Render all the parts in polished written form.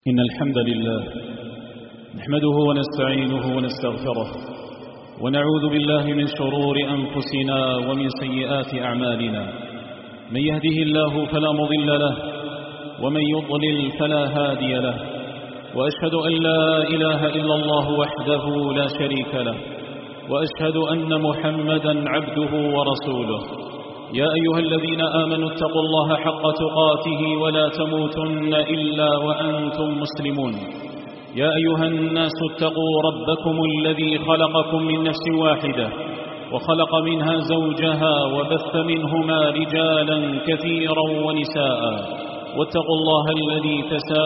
إن الحمد لله نحمده ونستعينه ونستغفره ونعوذ بالله من شرور أنفسنا ومن سيئات أعمالنا. من يهده الله فلا مضل له ومن يضلل فلا هادي له، وأشهد أن لا إله إلا الله وحده لا شريك له، وأشهد أن محمدا عبده ورسوله. يا أيها الذين آمنوا اتقوا الله حق تقاته ولا تموتن إلا وأنتم مسلمون. يا أيها الناس اتقوا ربكم الذي خلقكم من نفس واحدة وخلق منها زوجها وبث منهما رجالا كثيرا ونساء، واتقوا الله الذي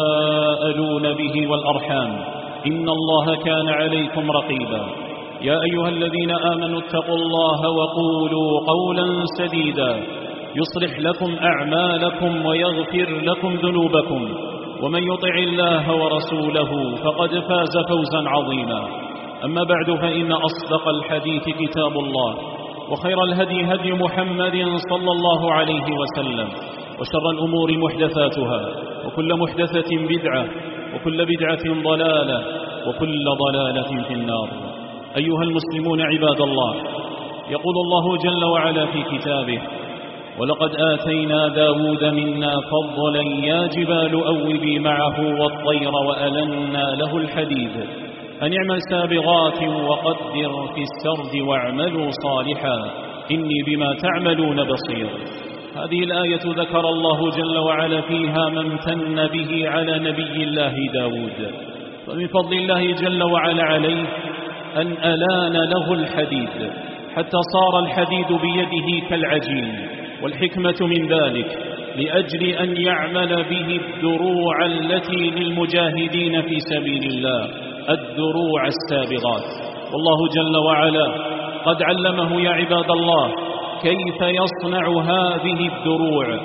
تساءلون به والأرحام إن الله كان عليكم رقيبا. يا أيها الذين آمنوا اتقوا الله وقولوا قولا سديدا يصلح لكم أعمالكم ويغفر لكم ذنوبكم، ومن يطع الله ورسوله فقد فاز فوزا عظيما. أما بعد، فإن أصدق الحديث كتاب الله، وخير الهدي هدي محمد صلى الله عليه وسلم، وشر الأمور محدثاتها، وكل محدثة بدعة، وكل بدعة ضلالة، وكل ضلالة في النار. أيها المسلمون عباد الله، يقول الله جل وعلا في كتابه: ولقد آتينا داود منا فضلا يا جبال أوبي معه والطير وألنا له الحديد أن اعمل سابغات وقدر في السرد واعملوا صالحا إني بما تعملون بصير. هذه الآية ذكر الله جل وعلا فيها ما امتن به على نبي الله داود، ومن فضل الله جل وعلا عليه أن ألان له الحديد حتى صار الحديد بيده كالعجين. والحكمة من ذلك لأجل أن يعمل به الدروع التي للمجاهدين في سبيل الله، الدروع السابغات. والله جل وعلا قد علمه يا عباد الله كيف يصنع هذه الدروع،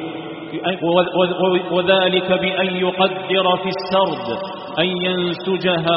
وذلك بأن يقدر في السرد، أن ينسجها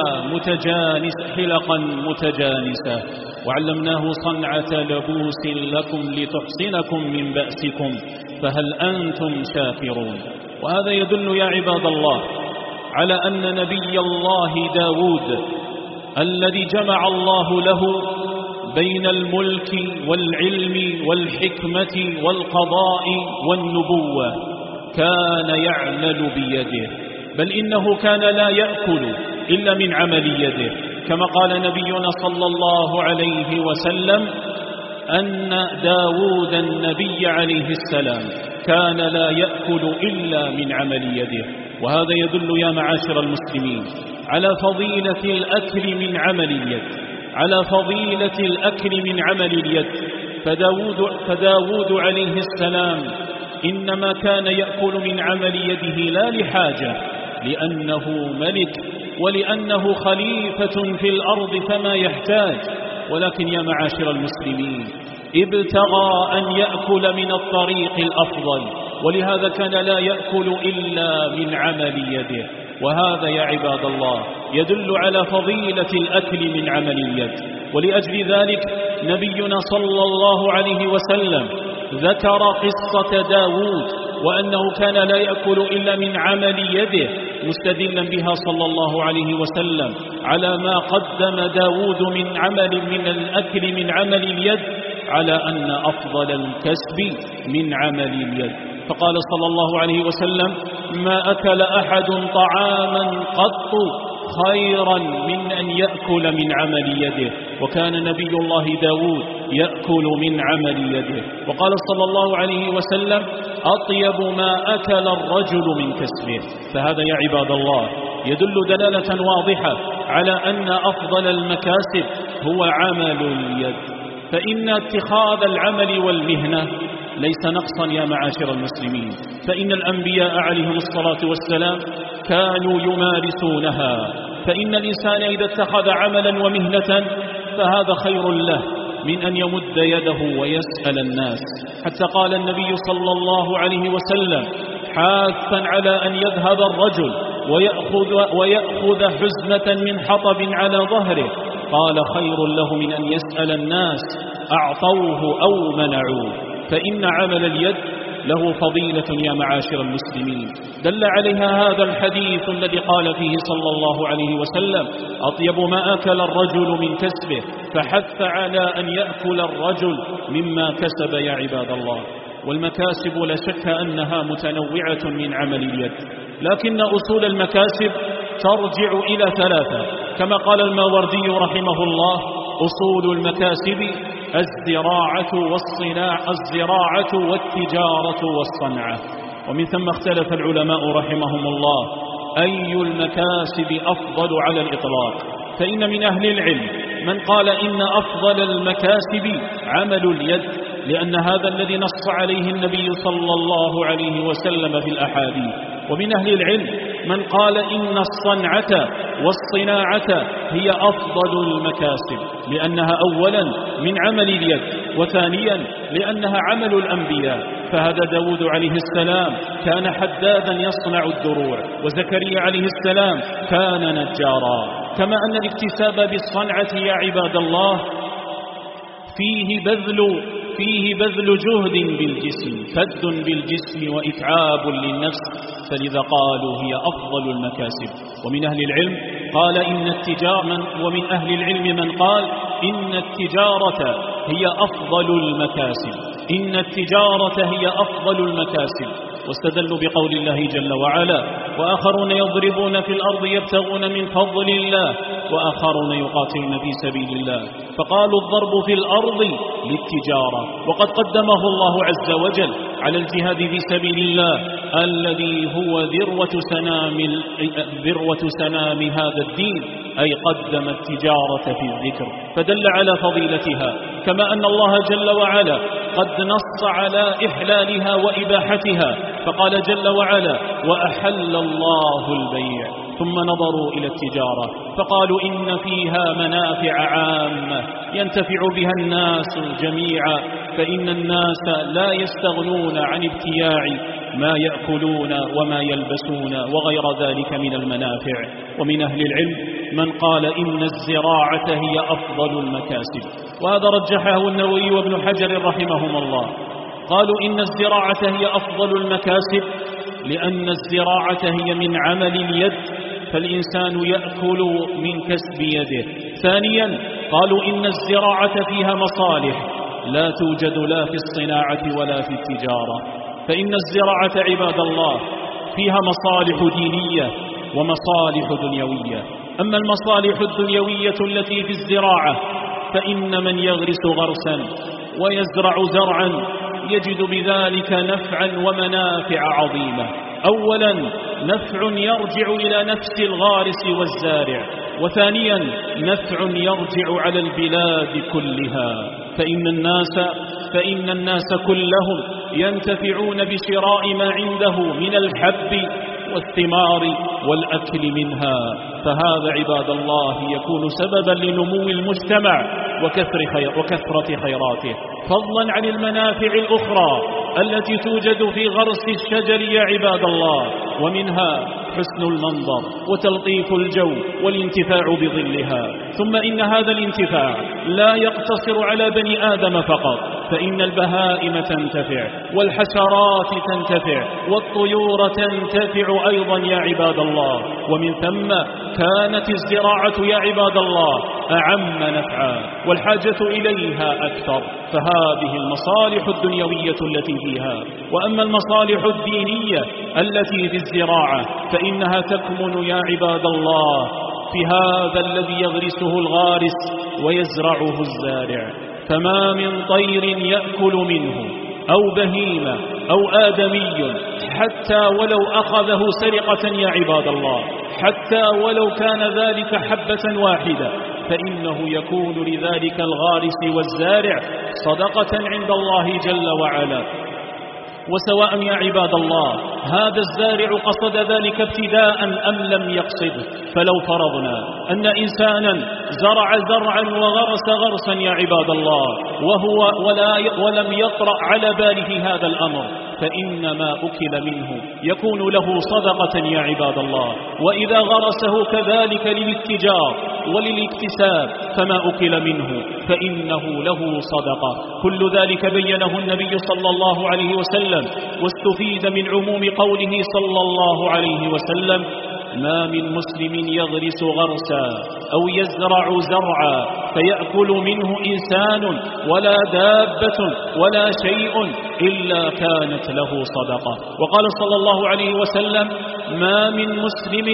حلقا متجانسة. وعلمناه صنعة لبوس لكم لتحصنكم من بأسكم فهل أنتم شاكرون. وهذا يدل يا عباد الله على أن نبي الله داود الذي جمع الله له بين الملك والعلم والحكمة والقضاء والنبوة كان يعمل بيده، بل إنه كان لا يأكل إلا من عمل يده، كما قال نبينا صلى الله عليه وسلم أن داود النبي عليه السلام كان لا يأكل إلا من عمل يده. وهذا يدل يا معاشر المسلمين على فضيلة الأكل من عمل اليد، على فضيلة الأكل من عمل اليد. فداود عليه السلام إنما كان يأكل من عمل يده لا لحاجة، لأنه ملك ولأنه خليفة في الأرض فما يحتاج، ولكن يا معاشر المسلمين ابتغى أن يأكل من الطريق الأفضل، ولهذا كان لا يأكل إلا من عمل يده. وهذا يا عباد الله يدل على فضيلة الأكل من عمل اليد. ولأجل ذلك نبينا صلى الله عليه وسلم ذكر قصة داود وأنه كان لا يأكل إلا من عمل يده، مستدلا بها صلى الله عليه وسلم على ما قدم داود من الأكل من عمل اليد، على أن أفضل الكسب من عمل اليد. فقال صلى الله عليه وسلم: ما أكل أحد طعاما قط خيرا من أن يأكل من عمل يده. وكان نبي الله داود يأكل من عمل يده. وقال صلى الله عليه وسلم: أطيب ما أكل الرجل من كسبه. فهذا يا عباد الله يدل دلالة واضحة على أن أفضل المكاسب هو عمل اليد. فإن اتخاذ العمل والمهنة ليس نقصا يا معاشر المسلمين، فإن الأنبياء عليهم الصلاة والسلام كانوا يمارسونها. فإن الإنسان إذا اتخذ عملا ومهنة فهذا خير له من أن يمد يده ويسأل الناس. حتى قال النبي صلى الله عليه وسلم حاثا على أن يذهب الرجل ويأخذ حزمة من حطب على ظهره، قال خير له من أن يسأل الناس أعطوه أو منعوه. فإن عمل اليد له فضيلة يا معاشر المسلمين، دل عليها هذا الحديث الذي قال فيه صلى الله عليه وسلم: أطيب ما أكل الرجل من كسبه، فحث على أن يأكل الرجل مما كسب يا عباد الله. والمكاسب لا شك أنها متنوعة من عمل اليد، لكن أصول المكاسب ترجع إلى ثلاثة، كما قال الماوردي رحمه الله: أصول المكاسب الزراعة والتجارة والصنعة. ومن ثم اختلف العلماء رحمهم الله أي المكاسب أفضل على الإطلاق، فإن من أهل العلم من قال إن أفضل المكاسب عمل اليد، لأن هذا الذي نص عليه النبي صلى الله عليه وسلم في الأحاديث. ومن أهل العلم من قال إن الصنعة والصناعة هي أفضل المكاسب، لأنها أولا من عمل اليد، وثانيا لأنها عمل الأنبياء. فهذا داود عليه السلام كان حدادا يصنع الدروع، وزكريا عليه السلام كان نجارا. كما أن الاكتساب بالصنعة يا عباد الله فيه بذل جهد بالجسم، فد بالجسم وإتعاب للنفس، فلذا قالوا هي أفضل المكاسب. ومن أهل العلم قال ومن أهل العلم من قال إن التجارة هي أفضل المكاسب، واستدلوا بقول الله جل وعلا: وآخرون يضربون في الأرض يبتغون من فضل الله وآخرون يقاتلون في سبيل الله. فقالوا الضرب في الأرض للتجارة، وقد قدمه الله عز وجل على الجهاد في سبيل الله الذي هو ذروة سنام هذا الدين، أي قدم التجارة في الذكر فدل على فضيلتها. كما أن الله جل وعلا قد نص على إحلالها وإباحتها، فقال جل وعلا: وأحل الله البيع، ثم نظروا إلى التجارة فقالوا إن فيها منافع عامة ينتفع بها الناس جميعا، فإن الناس لا يستغنون عن ابتياع ما يأكلون وما يلبسون وغير ذلك من المنافع. ومن أهل العلم من قال إن الزراعة هي أفضل المكاسب، وهذا رجحه النووي وابن حجر رحمهم الله. قالوا إن الزراعة هي أفضل المكاسب لأن الزراعة هي من عمل اليد، فالإنسان يأكل من كسب يده. ثانيا قالوا إن الزراعة فيها مصالح لا توجد لا في الصناعة ولا في التجارة، فإن الزراعة عباد الله فيها مصالح دينية ومصالح دنيوية. أما المصالح الدنيوية التي في الزراعة فإن من يغرس غرسا ويزرع زرعا يجد بذلك نفعا ومنافع عظيمة. أولا نفع يرجع إلى نفس الغارس والزارع، وثانيا نفع يرجع على البلاد كلها، فإن الناس كلهم ينتفعون بشراء ما عنده من الحب والثمار والأكل منها. فهذا عباد الله يكون سببا لنمو المجتمع وكثرة خيراته، فضلا عن المنافع الأخرى التي توجد في غرس الشجر يا عباد الله، ومنها حسن المنظر وتلطيف الجو والانتفاع بظلها. ثم إن هذا الانتفاع لا يقتصر على بني آدم فقط، فإن البهائم تنتفع والحشرات تنتفع والطيور تنتفع أيضا يا عباد الله. ومن ثم كانت الزراعة يا عباد الله أعم نفعا والحاجة إليها أكثر، فهذه المصالح الدنيوية التي فيها. وأما المصالح الدينية التي في الزراعة فإنها تكمن يا عباد الله في هذا الذي يغرسه الغارس ويزرعه الزارع. فما من طير يأكل منه أو بهيمة أو آدمي حتى ولو أخذه سرقة يا عباد الله، حتى ولو كان ذلك حبة واحدة، فإنه يكون لذلك الغارس والزارع صدقة عند الله جل وعلا. وسواء يا عباد الله هذا الزارع قصد ذلك ابتداء أم لم يقصده. فلو فرضنا أن إنسانا زرع زرعا وغرس غرسا يا عباد الله ولم يطرأ على باله هذا الأمر، فإن ما أكل منه يكون له صدقة يا عباد الله. وإذا غرسه كذلك للاتجار وللاكتساب، فما أكل منه فإنه له صدقة. كل ذلك بينه النبي صلى الله عليه وسلم، واستفيد من عموم قوله صلى الله عليه وسلم: ما من مسلم يغرس غرسا أو يزرع زرعا فيأكل منه إنسان ولا دابة ولا شيء إلا كانت له صدقة. وقال صلى الله عليه وسلم: ما من مسلم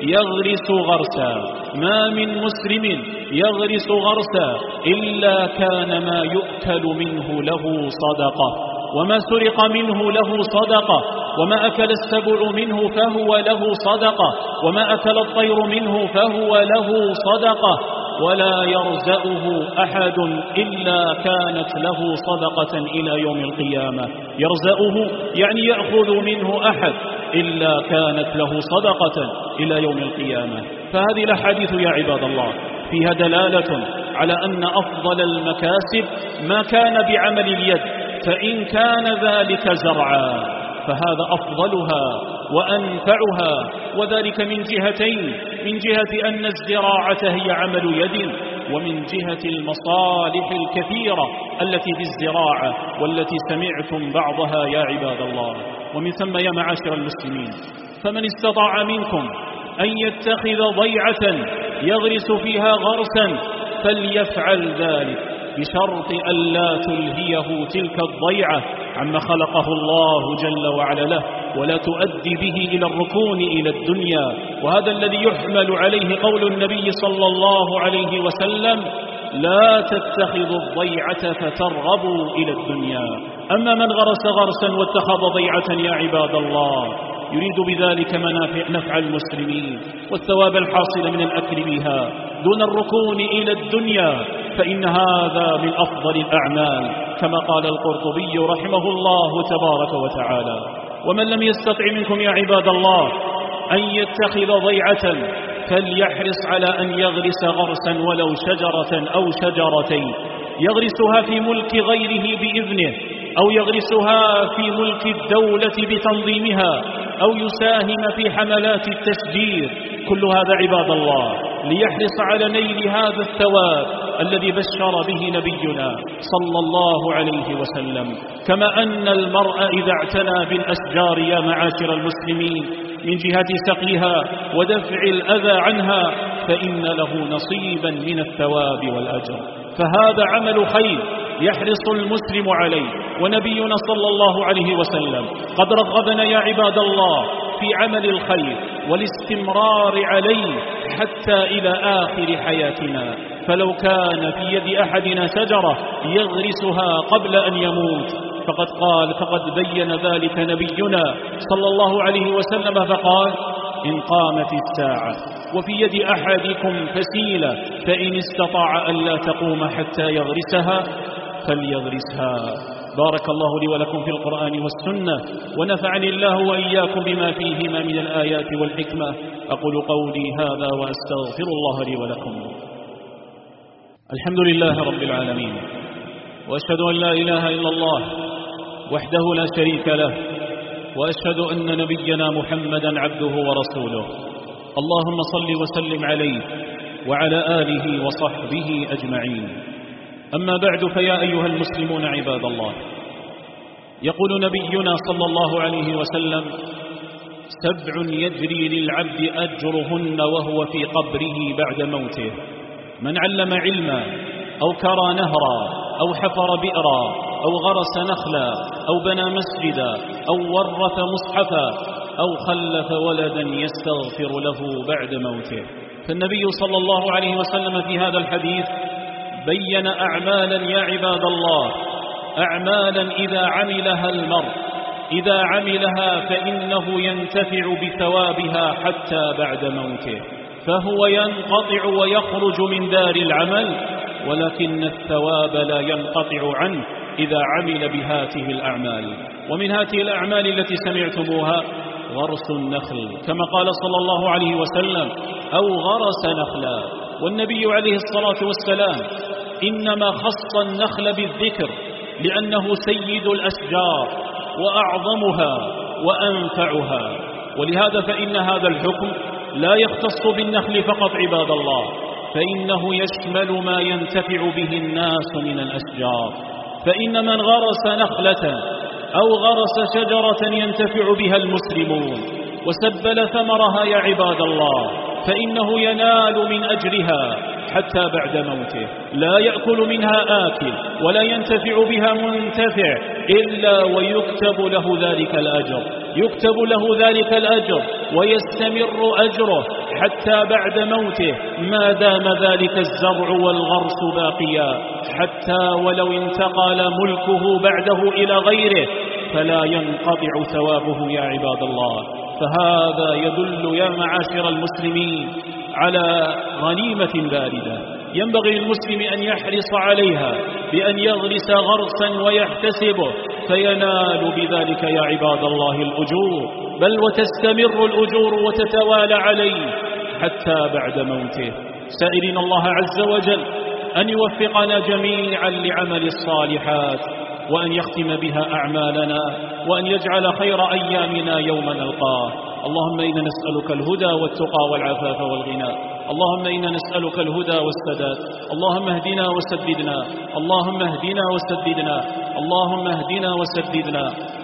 يغرس غرسا، ما من مسلم يغرس غرسا إلا كان ما يؤكل منه له صدقة، وما سرق منه له صدقة، وما أكل السبع منه فهو له صدقة، وما أكل الطير منه فهو له صدقة، ولا يرزأه أحد إلا كانت له صدقة إلى يوم القيامة. يرزأه يعني يأخذ منه أحد إلا كانت له صدقة إلى يوم القيامة. فهذه الأحاديث يا عباد الله فيها دلالة على أن أفضل المكاسب ما كان بعمل اليد، فإن كان ذلك زرعا فهذا أفضلها وأنفعها، وذلك من جهتين: من جهة أن الزراعة هي عمل يد، ومن جهة المصالح الكثيرة التي في الزراعة والتي سمعتم بعضها يا عباد الله. ومن ثم يا معاشر المسلمين، فمن استطاع منكم أن يتخذ ضيعة يغرس فيها غرسا فليفعل ذلك، بشرط أن لا تلهيه تلك الضيعة عما خلقه الله جل وعلا له، ولا تؤدي به إلى الركون إلى الدنيا. وهذا الذي يحمل عليه قول النبي صلى الله عليه وسلم: لا تتخذوا الضيعة فترغبوا إلى الدنيا. أما من غرس غرسا واتخذ ضيعة يا عباد الله يريد بذلك نفع المسلمين والثواب الحاصل من الأكل بها دون الركون إلى الدنيا، فإن هذا من أفضل الأعمال، كما قال القرطبي رحمه الله تبارك وتعالى: ومن لم يستطع منكم يا عباد الله أن يتخذ ضيعة فليحرص على أن يغرس غرسا ولو شجرة أو شجرتين، يغرسها في ملك غيره بإذنه، أو يغرسها في ملك الدولة بتنظيمها، أو يساهم في حملات التشجير. كل هذا عباد الله ليحرص على نيل هذا الثواب الذي بشر به نبينا صلى الله عليه وسلم. كما أن المرء إذا اعتنى بالأشجار يا معاشر المسلمين من جهة سقيها ودفع الأذى عنها فإن له نصيبا من الثواب والأجر. فهذا عمل خير يحرص المسلم عليه، ونبينا صلى الله عليه وسلم قد رغبنا يا عباد الله في عمل الخير والاستمرار عليه حتى إلى آخر حياتنا. فلو كان في يد أحدنا شجرة يغرسها قبل أن يموت فقد بين ذلك نبينا صلى الله عليه وسلم فقال: إن قامت الساعة وفي يد أحدكم فسيلة فإن استطاع ألا تقوم حتى يغرسها فليغرسها. بارك الله لي ولكم في القرآن والسنة، ونفعني الله وإياكم بما فيهما من الآيات والحكمة. أقول قولي هذا وأستغفر الله لي ولكم. الحمد لله رب العالمين، وأشهد أن لا إله إلا الله وحده لا شريك له، وأشهد أن نبينا محمدا عبده ورسوله. اللهم صل وسلم عليه وعلى آله وصحبه أجمعين. أما بعد، فيا أيها المسلمون عباد الله، يقول نبينا صلى الله عليه وسلم: 7 يجري للعبد أجرهن وهو في قبره بعد موته: من علم علما، أو كرى نهرا، أو حفر بئرا، أو غرس نخلا، أو بنى مسجدا، أو ورث مصحفا، أو خلف ولدا يستغفر له بعد موته. فالنبي صلى الله عليه وسلم في هذا الحديث بين أعمالا يا عباد الله، أعمالا إذا عملها المرء فإنه ينتفع بثوابها حتى بعد موته، فهو ينقطع ويخرج من دار العمل، ولكن الثواب لا ينقطع عنه إذا عمل بهاته الأعمال. ومن هاته الأعمال التي سمعتموها غرس النخل، كما قال صلى الله عليه وسلم: أو غرس نخلا. والنبي عليه الصلاة والسلام إنما خص النخل بالذكر لأنه سيد الأشجار وأعظمها وأنفعها، ولهذا فإن هذا الحكم لا يختص بالنخل فقط عباد الله، فإنه يشمل ما ينتفع به الناس من الأشجار. فإن من غرس نخلة أو غرس شجرة ينتفع بها المسلمون وسبل ثمرها يا عباد الله، فإنه ينال من أجرها حتى بعد موته، لا يأكل منها آكل ولا ينتفع بها منتفع إلا ويكتب له ذلك الأجر، يكتب له ذلك الأجر ويستمر أجره حتى بعد موته ما دام ذلك الزرع والغرس باقيا، حتى ولو انتقل ملكه بعده إلى غيره فلا ينقطع ثوابه يا عباد الله. فهذا يدل يا معاشر المسلمين على غنيمة باردة ينبغي للمسلم أن يحرص عليها بأن يغرس غرسا ويحتسبه، فينال بذلك يا عباد الله الأجور، بل وتستمر الأجور وتتوالى عليه حتى بعد موته. سائلين الله عز وجل أن يوفقنا جميعا لعمل الصالحات، وأن يختم بها أعمالنا، وأن يجعل خير أيامنا يوم نلقاه. اللهم إنا نسألك الهدى والتقى والعفاف والغنى، اللهم إنا نسألك الهدى والسداد، اللهم اهدنا وسددنا، اللهم اهدنا وسددنا، اللهم اهدنا وسددنا.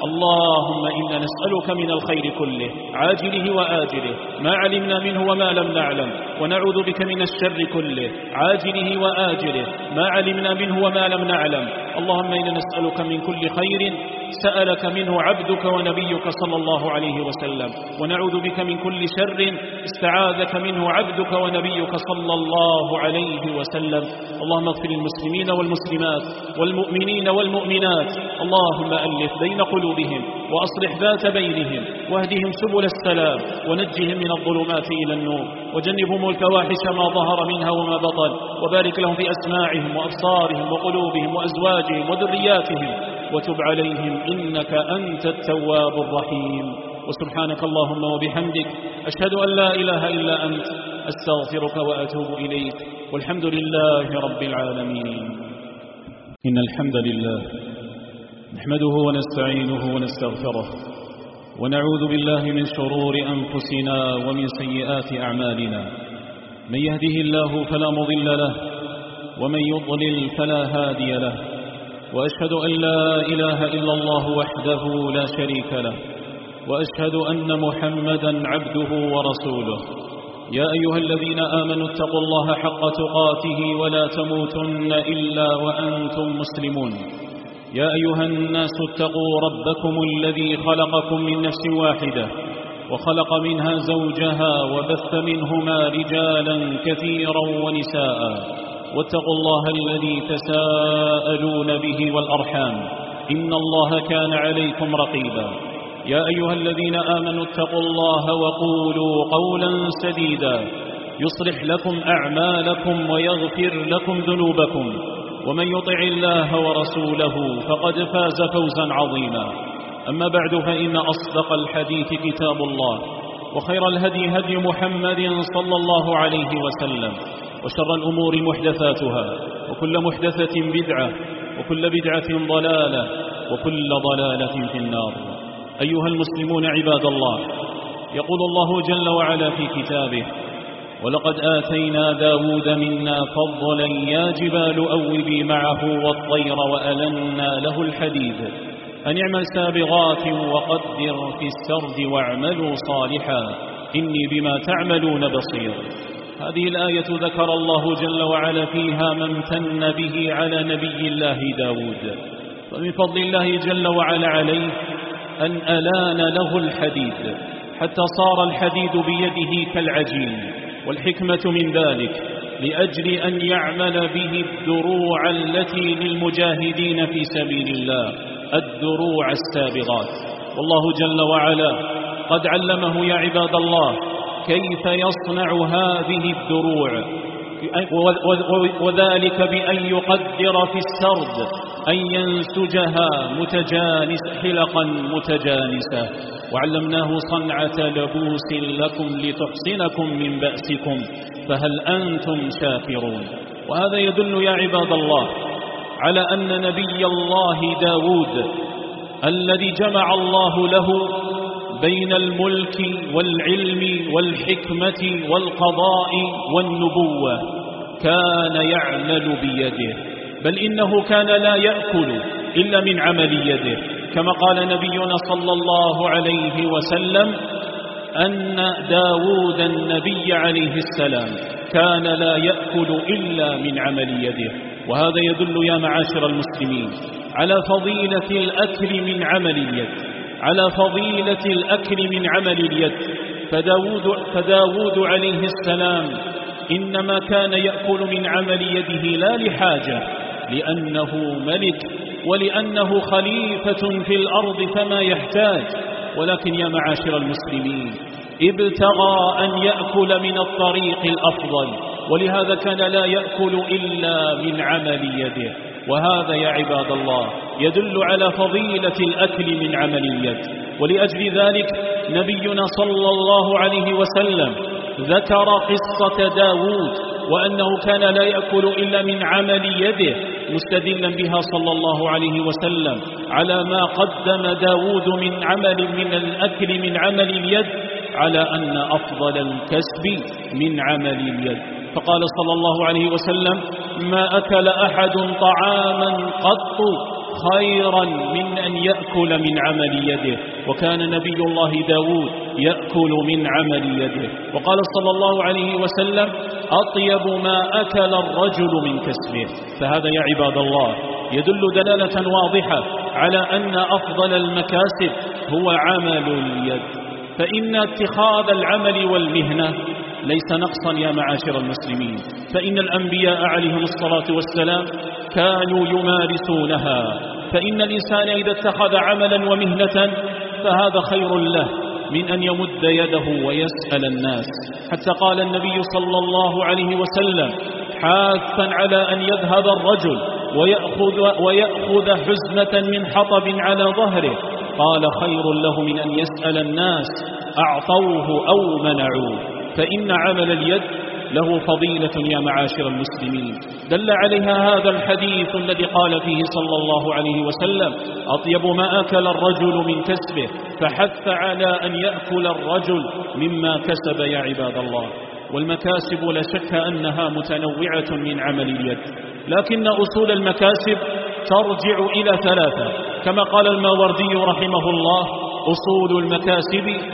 اللهم إنا نسألك من الخير كله عاجله وآجله ما علمنا منه وما لم نعلم، ونعوذ بك من الشر كله عاجله وآجله ما علمنا منه وما لم نعلم. اللهم إنا نسألك من كل خير سألك منه عبدك ونبيك صلى الله عليه وسلم، ونعوذ بك من كل شر استعاذك منه عبدك ونبيك صلى الله عليه وسلم. اللهم اغفر للمسلمين والمسلمات والمؤمنين والمؤمنات، اللهم ألف بين قلوبهم وأصلح ذات بينهم واهدهم سبل السلام ونجهم من الظلمات إلى النور، وجنبهم الفواحش ما ظهر منها وما بطن، وبارك لهم في أسماعهم وأبصارهم وقلوبهم وأزواجهم وذرياتهم، وتب عليهم إنك أنت التواب الرحيم. وسبحانك اللهم وبحمدك أشهد أن لا إله إلا أنت أستغفرك وأتوب إليك، والحمد لله رب العالمين. إن الحمد لله نحمده ونستعينه ونستغفره، ونعوذ بالله من شرور أنفسنا ومن سيئات أعمالنا. من يهده الله فلا مضل له، ومن يضلل فلا هادي له، وأشهد أن لا إله إلا الله وحده لا شريك له، وأشهد أن محمدا عبده ورسوله. يا أيها الذين آمنوا اتقوا الله حق تقاته ولا تموتن إلا وأنتم مسلمون. يا أيها الناس اتقوا ربكم الذي خلقكم من نفس واحدة وخلق منها زوجها وبث منهما رجالا كثيرا ونساء، واتقوا الله الذي تساءلون به والأرحام إن الله كان عليكم رقيبا. يا أيها الذين آمنوا اتقوا الله وقولوا قولا سديدا يصلح لكم أعمالكم ويغفر لكم ذنوبكم، ومن يطع الله ورسوله فقد فاز فوزا عظيما. أما بعد، فإن أصدق الحديث كتاب الله، وخير الهدي هدي محمد صلى الله عليه وسلم، وشر الأمور محدثاتها، وكل محدثة بدعة، وكل بدعة ضلالة، وكل ضلالة في النار. أيها المسلمون عباد الله، يقول الله جل وعلا في كتابه: ولقد آتينا داود منا فضلا يا جبال أوبي معه والطير وألنا له الحديد أن اعمل سابغات وقدر في السرد واعملوا صالحا إني بما تعملون بصير. هذه الآية ذكر الله جل وعلا فيها ما امتن به على نبي الله داود، فمن فضل الله جل وعلا عليه أن ألان له الحديد حتى صار الحديد بيده كالعجين، والحكمة من ذلك لأجل أن يعمل به الدروع التي للمجاهدين في سبيل الله، الدروع السابغات. والله جل وعلا قد علمه يا عباد الله كيف يصنع هذه الدروع، وذلك بأن يقدر في السرد، أن ينسجها حلقا متجانسة. وعلمناه صنعة لبوس لكم لتحصنكم من بأسكم فهل أنتم شاكرون. وهذا يدل يا عباد الله على أن نبي الله داود الذي جمع الله له بين الملك والعلم والحكمة والقضاء والنبوة، كان يعمل بيده، بل إنه كان لا يأكل إلا من عمل يده، كما قال نبينا صلى الله عليه وسلم أن داود النبي عليه السلام كان لا يأكل إلا من عمل يده. وهذا يدل يا معاشر المسلمين على فضيلة الأكل من عمل اليد، على فضيلة الأكل من عمل اليد. فداود عليه السلام إنما كان يأكل من عمل يده لا لحاجة، لأنه ملك ولأنه خليفة في الأرض فما يحتاج، ولكن يا معاشر المسلمين ابتغى أن يأكل من الطريق الأفضل، ولهذا كان لا يأكل إلا من عمل يده. وهذا يا عباد الله يدل على فضيلة الأكل من عمل اليد. ولأجل ذلك نبينا صلى الله عليه وسلم ذكر قصة داود وأنه كان لا يأكل إلا من عمل يده، مستدلا بها صلى الله عليه وسلم على ما قدم داود من الأكل من عمل اليد، على أن أفضل الكسب من عمل اليد. فقال صلى الله عليه وسلم: ما أكل أحد طعاما قط خيرا من أن يأكل من عمل يده. وكان نبي الله داود يأكل من عمل يده. وقال صلى الله عليه وسلم: أطيب ما أكل الرجل من كسبه. فهذا يا عباد الله يدل دلالة واضحة على أن أفضل المكاسب هو عمل اليد. فإن اتخاذ العمل والمهنة ليس نقصا يا معاشر المسلمين، فإن الأنبياء عليهم الصلاة والسلام كانوا يمارسونها. فإن الإنسان إذا اتخذ عملا ومهنة فهذا خير له من أن يمد يده ويسأل الناس. حتى قال النبي صلى الله عليه وسلم حاثا على أن يذهب الرجل ويأخذ حزمة من حطب على ظهره، قال خير له من أن يسأل الناس أعطوه أو منعوه. فإن عمل اليد له فضيلة يا معاشر المسلمين، دل عليها هذا الحديث الذي قال فيه صلى الله عليه وسلم: أطيب ما أكل الرجل من كسبه، فحث على أن يأكل الرجل مما كسب يا عباد الله. والمكاسب لا شك أنها متنوعة من عمل اليد، لكن أصول المكاسب ترجع إلى ثلاثة، كما قال الماوردي رحمه الله: أصول المكاسب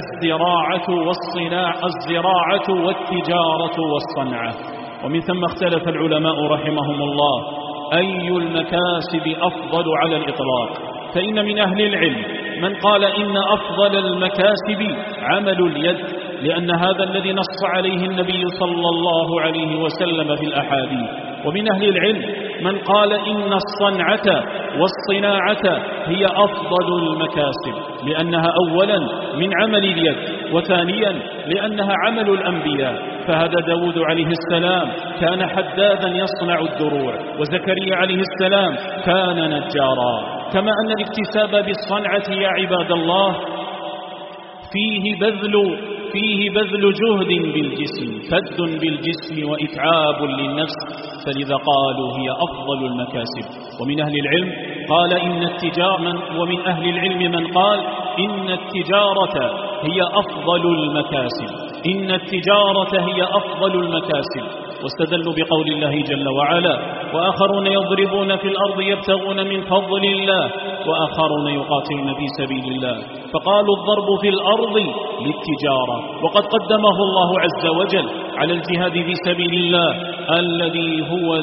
الزراعة والتجارة والصنعة. ومن ثم اختلف العلماء رحمهم الله أي المكاسب أفضل على الإطلاق. فإن من أهل العلم من قال إن أفضل المكاسب عمل اليد، لأن هذا الذي نص عليه النبي صلى الله عليه وسلم في الأحاديث. ومن أهل العلم من قال إن الصنعة والصناعة هي أفضل المكاسب، لأنها أولا من عمل اليد، وثانيا لأنها عمل الأنبياء. فهذا داود عليه السلام كان حدادا يصنع الدروع، وزكريا عليه السلام كان نجارا. كما أن الاكتساب بالصنعة يا عباد الله فيه بذل جهد بالجسم، فد بالجسم وإتعاب للنفس، فلذا قالوا هي أفضل المكاسب. ومن أهل العلم قال ومن أهل العلم من قال إن التجارة هي أفضل المكاسب، واستدلوا بقول الله جل وعلا: وآخرون يضربون في الأرض يبتغون من فضل الله وآخرون يقاتلون في سبيل الله. فقالوا الضرب في الأرض للتجارة، وقد قدمه الله عز وجل على الجهاد في سبيل الله الذي هو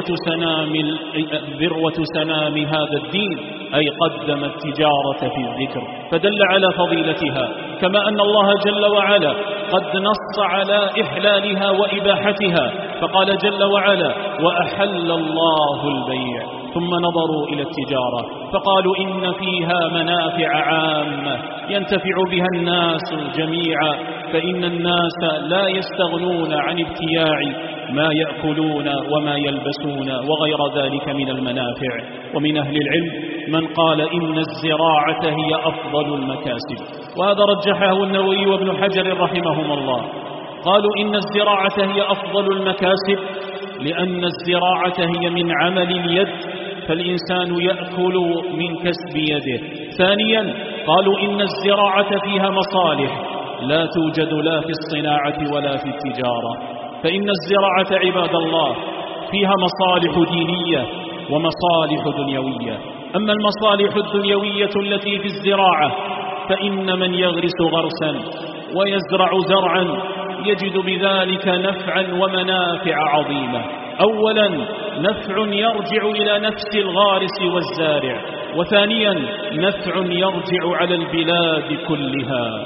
ذروة سنام هذا الدين، أي قدم التجارة في الذكر، فدل على فضيلتها. كما أن الله جل وعلا قد نص على إحلالها وإباحتها، فقال جل وعلا: وأحل الله البيع، ثم نظروا إلى التجارة فقالوا إن فيها منافع عامة ينتفع بها الناس جميعا، فإن الناس لا يستغنون عن ابتياع ما يأكلون وما يلبسون وغير ذلك من المنافع. ومن أهل العلم من قال إن الزراعة هي أفضل المكاسب، وهذا رجحه النووي وابن حجر رحمهم الله. قالوا إن الزراعة هي أفضل المكاسب لأن الزراعة هي من عمل اليد، فالإنسان يأكل من كسب يده. ثانيا قالوا إن الزراعة فيها مصالح لا توجد لا في الصناعة ولا في التجارة. فإن الزراعة عباد الله فيها مصالح دينية ومصالح دنيوية. أما المصالح الدنيوية التي في الزراعة فإن من يغرس غرسا ويزرع زرعا يجد بذلك نفعا ومنافع عظيمة. أولا نفع يرجع إلى نفس الغارس والزارع، وثانيا نفع يرجع على البلاد كلها،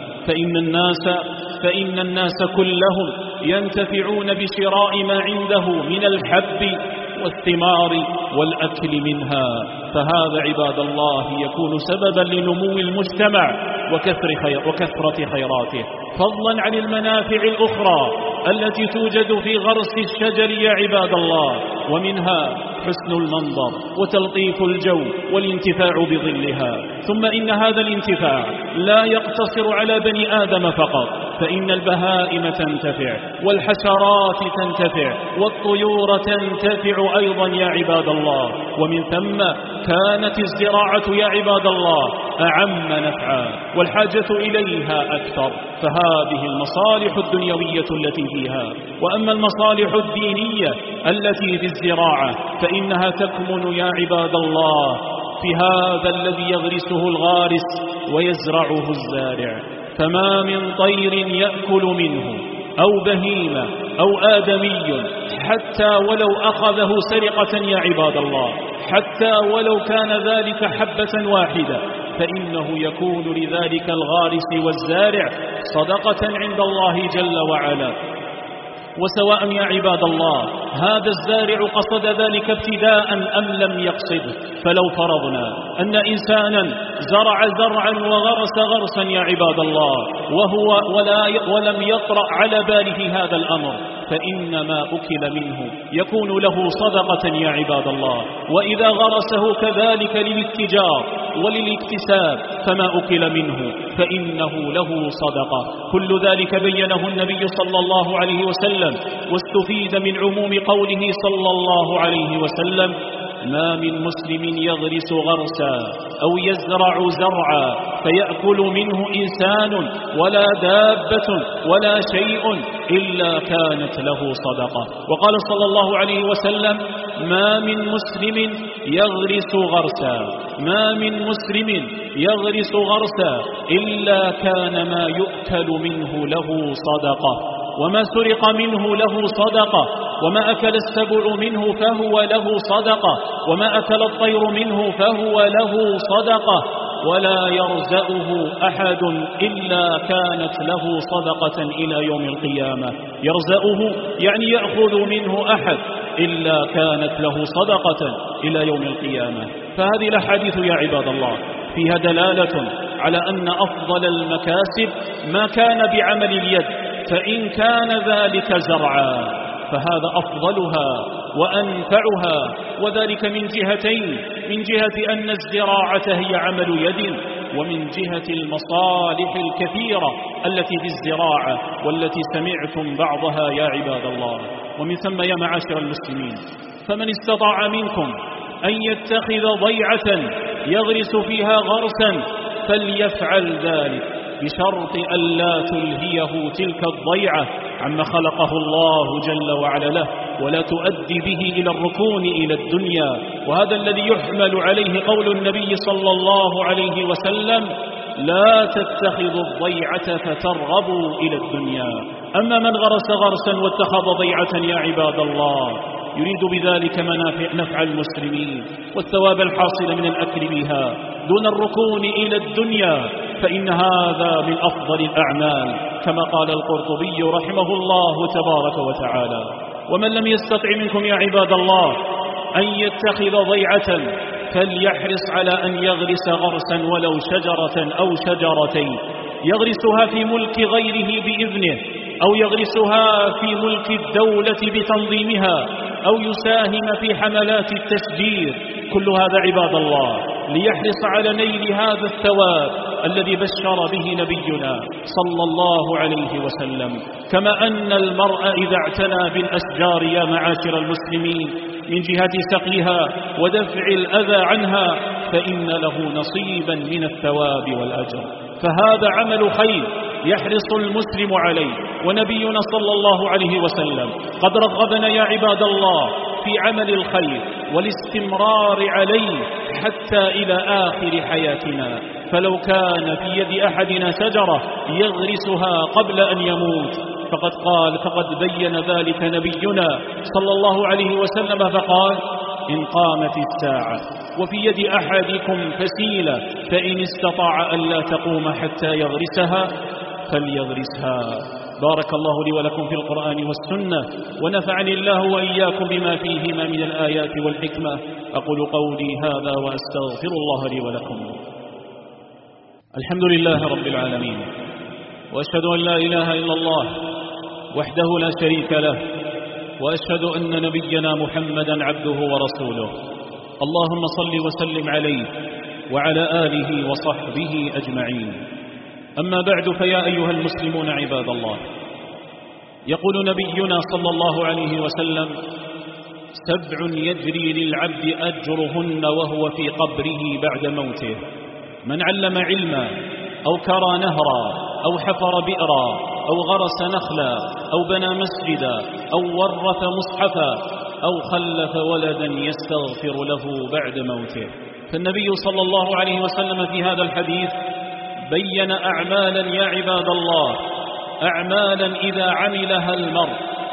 فإن الناس كلهم ينتفعون بشراء ما عنده من الحب والثمار والأكل منها. فهذا عباد الله يكون سببا لنمو المجتمع وكثرة خيراته، فضلا عن المنافع الأخرى التي توجد في غرس الشجر يا عباد الله، ومنها حسن المنظر وتلطيف الجو والانتفاع بظلها. ثم إن هذا الانتفاع لا يقتصر على بني آدم فقط، فإن البهائم تنتفع والحشرات تنتفع والطيور تنتفع أيضا يا عباد الله. ومن ثم كانت الزراعة يا عباد الله أعم نفعا والحاجة إليها أكثر، فهذه المصالح الدنيوية التي فيها. وأما المصالح الدينية التي في الزراعة فإنها تكمن يا عباد الله في هذا الذي يغرسه الغارس ويزرعه الزارع. فما من طير يأكل منه أو بهيمة أو آدمي حتى ولو أخذه سرقة يا عباد الله، حتى ولو كان ذلك حبة واحدة، فإنه يكون لذلك الغارس والزارع صدقة عند الله جل وعلا. وسواء يا عباد الله هذا الزارع قصد ذلك ابتداء أم لم يقصده. فلو فرضنا أن إنسانا زرع زرعا وغرس غرسا يا عباد الله ولم يطرأ على باله هذا الأمر، فإن ما أكل منه يكون له صدقة يا عباد الله. وإذا غرسه كذلك للاتجار وللاكتساب فما أكل منه فإنه له صدقة. كل ذلك بينه النبي صلى الله عليه وسلم، واستفيد من عموم قوله صلى الله عليه وسلم: ما من مسلم يغرس غرسا أو يزرع زرعا فيأكل منه إنسان ولا دابة ولا شيء إلا كانت له صدقة. وقال صلى الله عليه وسلم: ما من مسلم يغرس غرسا، ما من مسلم يغرس غرسا إلا كان ما يؤكل منه له صدقة، وما سرق منه له صدقة، وما أكل السبع منه فهو له صدقة، وما أكل الطير منه فهو له صدقة، ولا يرزأه أحد إلا كانت له صدقة إلى يوم القيامة. يرزأه يعني يأخذ منه أحد إلا كانت له صدقة إلى يوم القيامة. فهذه الأحاديث يا عباد الله فيها دلالة على أن أفضل المكاسب ما كان بعمل اليد، فإن كان ذلك زرعا فهذا أفضلها وأنفعها، وذلك من جهتين: من جهة أن الزراعة هي عمل يد، ومن جهة المصالح الكثيرة التي في الزراعة والتي سمعتم بعضها يا عباد الله. ومن ثم يا معاشر المسلمين، فمن استطاع منكم أن يتخذ ضيعة يغرس فيها غرسا فليفعل ذلك، بشرط أن لا تلهيه تلك الضيعة عما خلقه الله جل وعلا له، ولا تؤدي به إلى الركون إلى الدنيا. وهذا الذي يحمل عليه قول النبي صلى الله عليه وسلم: لا تتخذوا الضيعة فترغبوا إلى الدنيا. أما من غرس غرسا واتخذ ضيعة يا عباد الله يريد بذلك نفع المسلمين والثواب الحاصل من الأكل بها دون الركون إلى الدنيا، فإن هذا من أفضل الأعمال، كما قال القرطبي رحمه الله تبارك وتعالى: ومن لم يستطع منكم يا عباد الله أن يتخذ ضيعة فليحرص على أن يغرس غرسا ولو شجرة أو شجرتين، يغرسها في ملك غيره بإذنه، أو يغرسها في ملك الدولة بتنظيمها، أو يساهم في حملات التشجير. كل هذا عباد الله ليحرص على نيل هذا الثواب الذي بشر به نبينا صلى الله عليه وسلم. كما أن المرء إذا اعتنى بالأشجار يا معاشر المسلمين من جهة سقيها ودفع الأذى عنها فإن له نصيبا من الثواب والأجر. فهذا عمل خير يحرص المسلم عليه. ونبينا صلى الله عليه وسلم قد رغبنا يا عباد الله في عمل الخير والاستمرار عليه حتى إلى آخر حياتنا. فلو كان في يد أحدنا شجرة يغرسها قبل أن يموت فقد بين ذلك نبينا صلى الله عليه وسلم فقال: إن قامت الساعة وفي يد أحدكم فسيلة فإن استطاع أن لا تقوم حتى يغرسها فليغرسها. بارك الله لي ولكم في القرآن والسنة، ونفعني الله وإياكم بما فيهما من الآيات والحكمة. أقول قولي هذا وأستغفر الله لي ولكم. الحمد لله رب العالمين، وأشهد أن لا إله إلا الله وحده لا شريك له، وأشهد أن نبينا محمدا عبده ورسوله. اللهم صل وسلم عليه وعلى آله وصحبه أجمعين. أما بعد، فيا أيها المسلمون عباد الله، يقول نبينا صلى الله عليه وسلم: 7 يجري للعبد أجرهن وهو في قبره بعد موته: من علم علما أو كرى نهرا أو حفر بئرا أو غرس نخلا أو بنى مسجدا أو ورث مصحفا أو خلف ولدا يستغفر له بعد موته. فالنبي صلى الله عليه وسلم في هذا الحديث بين أعمالا يا عباد الله، أعمالا إذا عملها المرء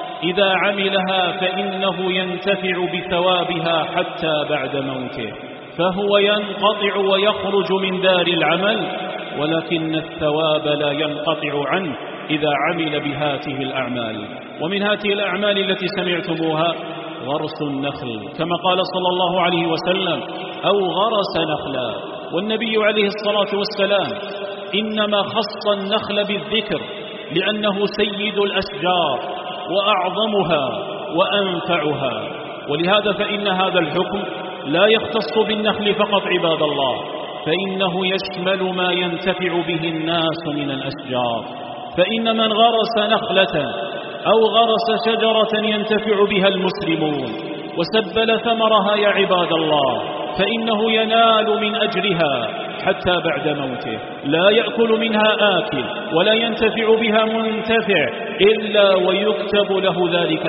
فإنه ينتفع بثوابها حتى بعد موته، فهو ينقطع ويخرج من دار العمل، ولكن الثواب لا ينقطع عنه إذا عمل بهاته الأعمال. ومن هذه الأعمال التي سمعتموها غرس النخل، كما قال صلى الله عليه وسلم: أو غرس نخلا. والنبي عليه الصلاة والسلام إنما خص النخل بالذكر لأنه سيد الأشجار وأعظمها وأنفعها، ولهذا فإن هذا الحكم لا يختص بالنخل فقط عباد الله، فإنه يشمل ما ينتفع به الناس من الأشجار. فإن من غرس نخلة أو غرس شجرة ينتفع بها المسلمون وسبل ثمرها يا عباد الله، فإنه ينال من أجرها حتى بعد موته، لا يأكل منها آكل ولا ينتفع بها منتفع إلا ويكتب له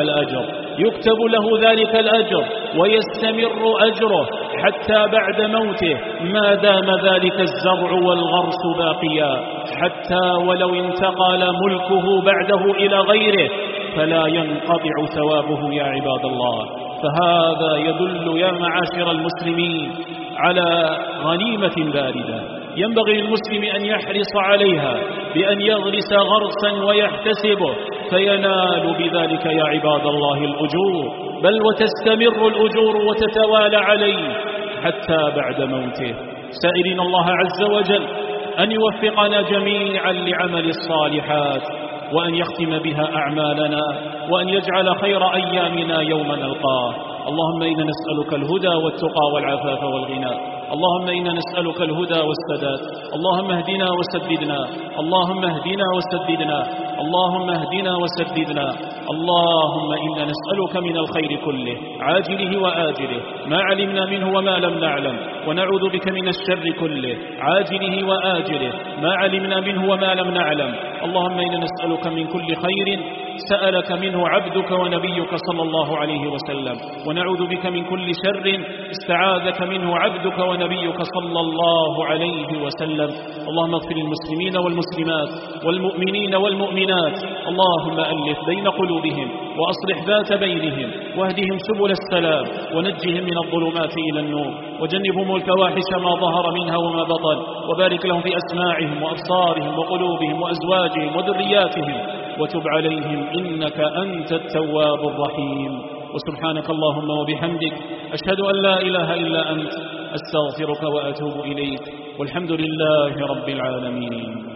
ذلك الأجر ويستمر أجره حتى بعد موته ما دام ذلك الزرع والغرس باقيا، حتى ولو انتقل ملكه بعده إلى غيره فلا ينقطع ثوابه يا عباد الله. فهذا يدل يا معاشر المسلمين على غنيمة باردة ينبغي للمسلم أن يحرص عليها بأن يغرس غرسا ويحتسبه، فينال بذلك يا عباد الله الأجور، بل وتستمر الأجور وتتوالى عليه حتى بعد موته. سائلين الله عز وجل أن يوفقنا جميعا لعمل الصالحات، وأن يختم بها أعمالنا، وأن يجعل خير أيامنا يوم نلقاه. اللهم إنا نسألك الهدى والتقى والعفاف والغنى، اللهم إنا نسألك الهدى والسداد، اللهم اهدنا وسددنا، اللهم اهدنا وسددنا، اللهم اهدنا وسددنا. اللهم إنا نسألك من الخير كله عاجله وآجله ما علمنا منه وما لم نعلم، ونعوذ بك من الشر كله عاجله وآجله ما علمنا منه وما لم نعلم. اللهم إنا نسألك من كل خير سألك منه عبدك ونبيك صلى الله عليه وسلم، ونعوذ بك من كل شر استعاذك منه عبدك ونبيك صلى الله عليه وسلم. اللهم اغفر للمسلمين والمسلمات والمؤمنين والمؤمنات، اللهم ألف بين قلوبهم وأصلح ذات بينهم، واهدهم سبل السلام، ونجهم من الظلمات إلى النور، وجنبهم الفواحش ما ظهر منها وما بطن، وبارك لهم في أسماعهم وأبصارهم وقلوبهم وأزواجهم وذرياتهم، وتب عليهم إنك أنت التواب الرحيم. وسبحانك اللهم وبحمدك أشهد أن لا إله إلا أنت، أستغفرك وأتوب إليك، والحمد لله رب العالمين.